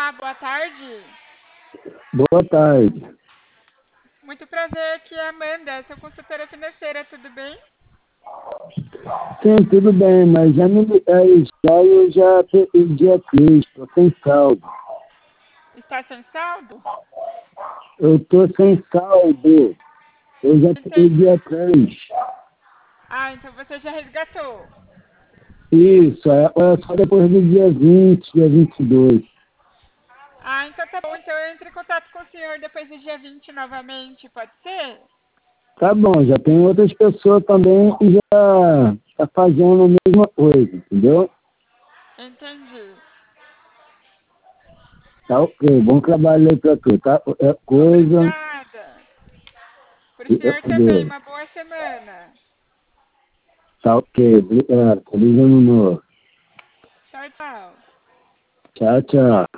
Olá, boa tarde. Boa tarde. Muito prazer, aqui é a Amanda, sou consultora financeira, tudo bem? Sim, tudo bem, mas já me eu já perdi a cruz, estou sem saldo. Está sem saldo? Eu estou sem saldo. Eu já perdi Entendi. a cruz. Ah, então você já resgatou. Isso, é só depois do dia 20, dia 22. Ah, então tá bom, então eu entro em contato com o senhor depois do dia 20 novamente, pode ser? Tá bom, já tem outras pessoas também que já tá fazendo a mesma coisa, entendeu? Entendi. Tá ok, bom trabalho aí pra tu, tá? É coisa. Obrigada. Para o Fica senhor com também, Deus. uma boa semana. Tá ok, obrigado. Feliz ano novo. Tchau, tchau. Tchau, tchau.